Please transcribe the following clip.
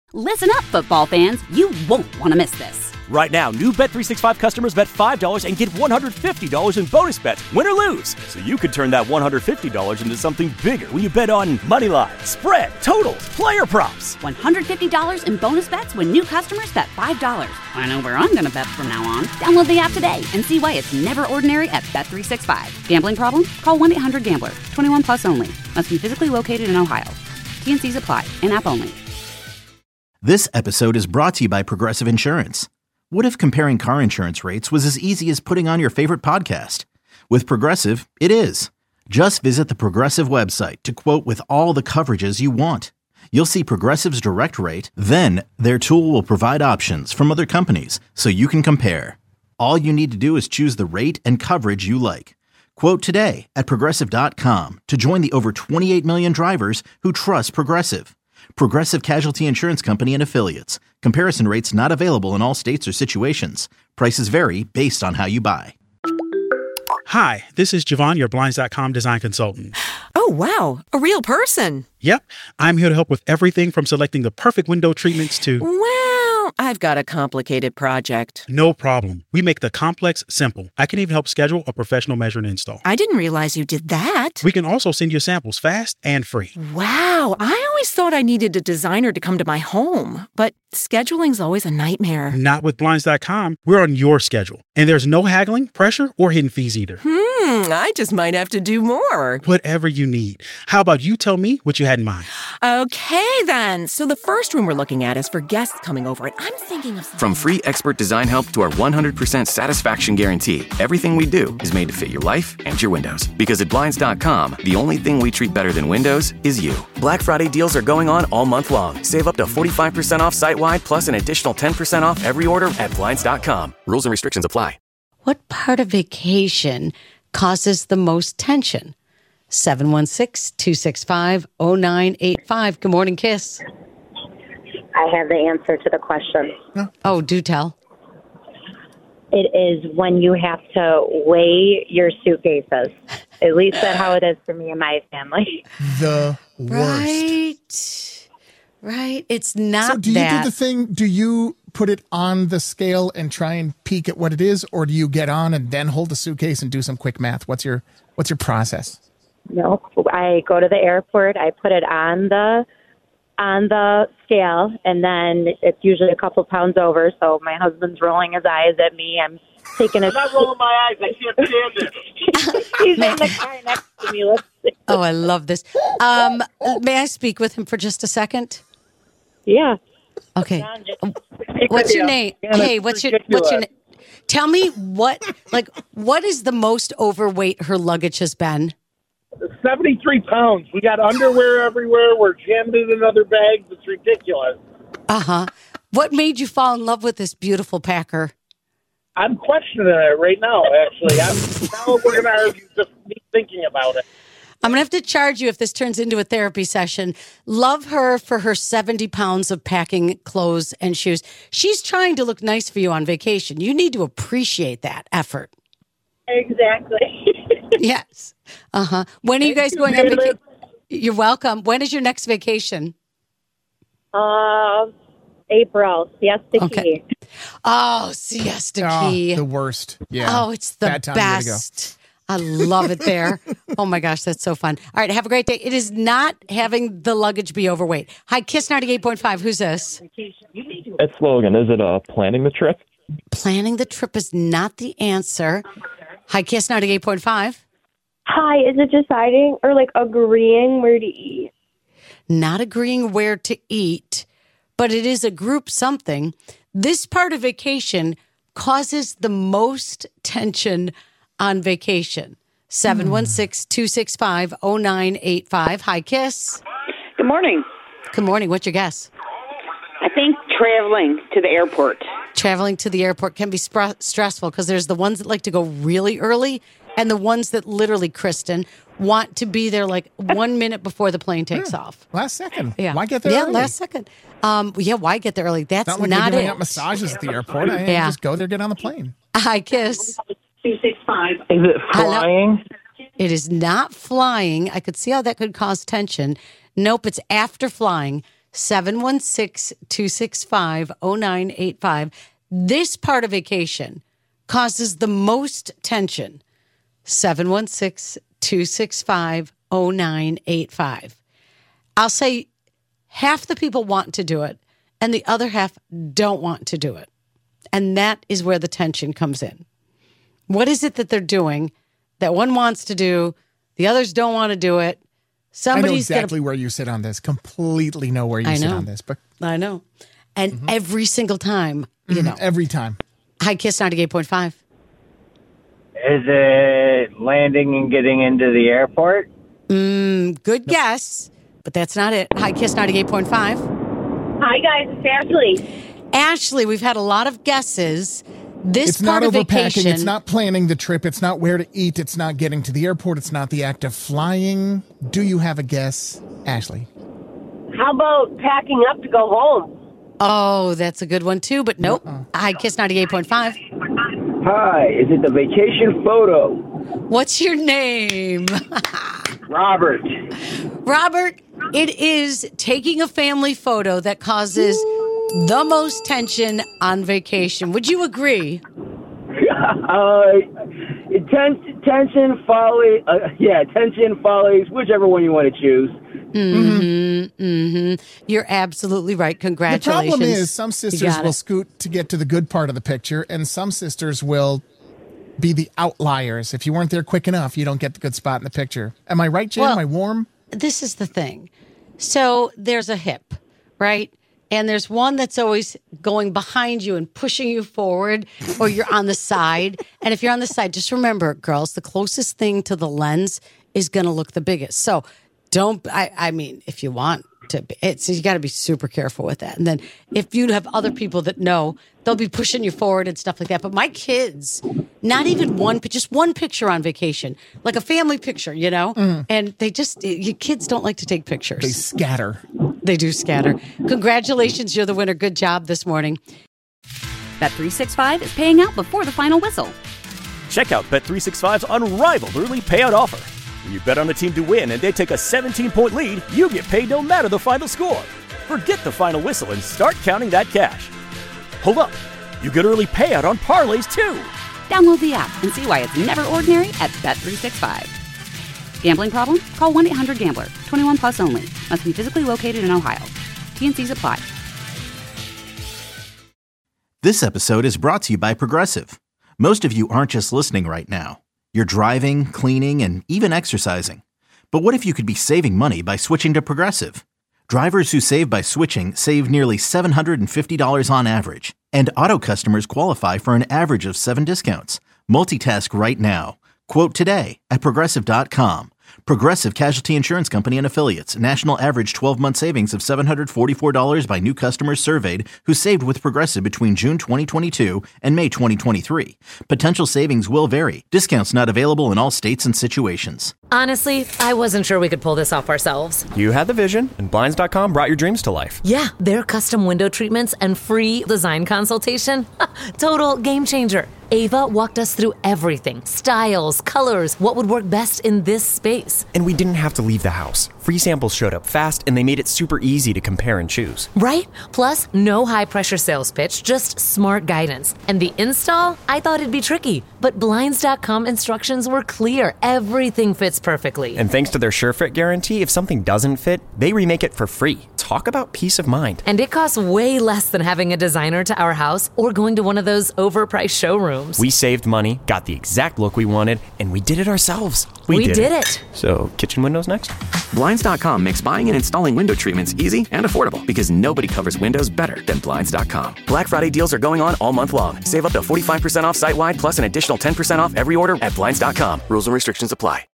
Listen up, football fans. You won't want to miss this. Right now, new Bet365 customers bet $5 and get $150 in bonus bets, win or lose. So you could turn that $150 into something bigger when you bet on money line, spread, totals, player props. $150 in bonus bets when new customers bet $5. I know where I'm going to bet from now on. Download the app today and see why it's never ordinary at Bet365. Gambling problem? Call 1-800-GAMBLER. 21 plus only. Must be physically located in Ohio. T&Cs apply. In-app only. This episode is brought to you by Progressive Insurance. What if comparing car insurance rates was as easy as putting on your favorite podcast? With Progressive, it is. Just visit the Progressive website to quote with all the coverages you want. You'll see Progressive's direct rate, then their tool will provide options from other companies so you can compare. All you need to do is choose the rate and coverage you like. Quote today at Progressive.com to join the over 28 million drivers who trust Progressive. Progressive Casualty Insurance Company and Affiliates. Comparison rates not available in all states or situations. Prices vary based on how you buy. Hi, this is Javon, your Blinds.com design consultant. Oh, wow. A real person. Yep. I'm here to help with everything from selecting the perfect window treatments to... Well, I've got a complicated project. No problem. We make the complex simple. I can even help schedule a professional measure and install. I didn't realize you did that. We can also send you samples fast and free. Wow. I always thought I needed a designer to come to my home, but scheduling's always a nightmare. Not with Blinds.com. We're on your schedule. And there's no haggling, pressure, or hidden fees either. I just might have to do more. Whatever you need. How about you tell me what you had in mind? Okay, then. So the first room we're looking at is for guests coming over, and I'm thinking of something... From free expert design help to our 100% satisfaction guarantee, everything we do is made to fit your life and your windows. Because at Blinds.com, the only thing we treat better than windows is you. Black Friday deals are going on all month long. Save up to 45% off site-wide, plus an additional 10% off every order at Blinds.com. Rules and restrictions apply. What part of vacation causes the most tension? 716-265-0985. Good morning, Kiss. I have the answer to the question. Oh, do tell. It is when you have to weigh your suitcases. At least that's how it is for me and my family. The worst. Right. It's not so do you do the thing, do you put it on the scale and try and peek at what it is, or do you get on and then hold the suitcase and do some quick math? What's your process? No, I go to the airport, I put it on the scale, and then it's usually a couple pounds over, so my husband's rolling his eyes at me. I'm taking I'm not rolling my eyes. I can't stand it. He's in the car next to me. Oh, I love this. May I speak with him for just a second? Yeah. Okay. What's your name? Hey, what's your name? Tell me what is the most overweight her luggage has been? 73 pounds. We got underwear everywhere. We're jammed in other bags. It's ridiculous. Uh-huh. What made you fall in love with this beautiful packer? I'm questioning it right now, actually. Now we're going to argue just me thinking about it. I'm going to have to charge you if this turns into a therapy session. Love her for her 70 pounds of packing clothes and shoes. She's trying to look nice for you on vacation. You need to appreciate that effort. Exactly. Yes. Uh-huh. When are you guys going on vacation? You're welcome. When is your next vacation? April. Siesta Key. Oh, Siesta Key. The worst. Yeah. Oh, it's the best. I love it there. Oh, my gosh, that's so fun. All right, have a great day. It is not having the luggage be overweight. Hi, Kiss 98.5. Who's this? It's Logan. Is it planning the trip? Planning the trip is not the answer. Hi, Kiss 98.5. Hi, is it deciding or agreeing where to eat? Not agreeing where to eat, but it is a group something. This part of vacation causes the most tension on vacation. 716-265-0985. Hi, Kiss. Good morning. Good morning. What's your guess? I think traveling to the airport. Traveling to the airport can be stressful because there's the ones that like to go really early and the ones that literally, Kristen, want to be there 1 minute before the plane takes off. Last second. Yeah. Why get there early? Yeah, last second. Why get there early? That's not like not you're doing it. up massages at the airport. Just go there, get on the plane. Hi, Kiss. 265. Is it flying? It is not flying. I could see how that could cause tension. Nope, it's after flying. 716-265-0985. This part of vacation causes the most tension. 716-265-0985. I'll say half the people want to do it and the other half don't want to do it. And that is where the tension comes in. What is it that they're doing that one wants to do, the others don't want to do it? I know exactly where you sit on this. Completely know where you sit on this. But I know. And every single time, every time. High Kiss 98.5. Is it landing and getting into the airport? Good guess, but that's not it. High Kiss 98.5. Hi, guys. It's Ashley. Ashley, we've had a lot of guesses. It's not overpacking. It's not planning the trip. It's not where to eat. It's not getting to the airport. It's not the act of flying. Do you have a guess, Ashley? How about packing up to go home? Oh, that's a good one, too, but nope. High Kiss 98.5. Hi, is it the vacation photo? What's your name? Robert. Robert, it is taking a family photo that causes the most tension on vacation. Would you agree? Tension, folly. Tension, follies, whichever one you want to choose. You're absolutely right. Congratulations. The problem is some sisters will scoot to get to the good part of the picture, and some sisters will be the outliers. If you weren't there quick enough, you don't get the good spot in the picture. Am I right, Jen? Am I warm? This is the thing. So there's a hip, right? And there's one that's always going behind you and pushing you forward, or you're on the side. And if you're on the side, just remember, girls, the closest thing to the lens is going to look the biggest. So I mean, if you want to, you got to be super careful with that. And then if you have other people that know, they'll be pushing you forward and stuff like that. But my kids, not even just one picture on vacation, like a family picture, and your kids don't like to take pictures. They scatter. They do scatter. Congratulations, you're the winner. Good job this morning. Bet365 is paying out before the final whistle. Check out Bet365's unrivaled early payout offer. When you bet on a team to win and they take a 17-point lead, you get paid no matter the final score. Forget the final whistle and start counting that cash. Hold up. You get early payout on parlays, too. Download the app and see why it's never ordinary at Bet365. Gambling problem? Call 1-800-GAMBLER. 21 plus only. Must be physically located in Ohio. T&Cs apply. This episode is brought to you by Progressive. Most of you aren't just listening right now. You're driving, cleaning, and even exercising. But what if you could be saving money by switching to Progressive? Drivers who save by switching save nearly $750 on average. And auto customers qualify for an average of 7 discounts. Multitask right now. Quote today at Progressive.com. Progressive Casualty Insurance Company and Affiliates. National average 12-month savings of $744 by new customers surveyed who saved with Progressive between June 2022 and May 2023. Potential savings will vary. Discounts not available in all states and situations. Honestly, I wasn't sure we could pull this off ourselves. You had the vision, and Blinds.com brought your dreams to life. Yeah, their custom window treatments and free design consultation. Total game changer. Ava walked us through everything. Styles, colors, what would work best in this space. And we didn't have to leave the house. Free samples showed up fast, and they made it super easy to compare and choose. Right? Plus, no high-pressure sales pitch, just smart guidance. And the install? I thought it'd be tricky, but Blinds.com instructions were clear. Everything fits perfectly. And thanks to their SureFit guarantee, if something doesn't fit, they remake it for free. Talk about peace of mind. And it costs way less than having a designer to our house or going to one of those overpriced showrooms. We saved money, got the exact look we wanted, and we did it ourselves. We did it. So, kitchen windows next? Blinds.com makes buying and installing window treatments easy and affordable because nobody covers windows better than Blinds.com. Black Friday deals are going on all month long. Save up to 45% off site-wide plus an additional 10% off every order at Blinds.com. Rules and restrictions apply.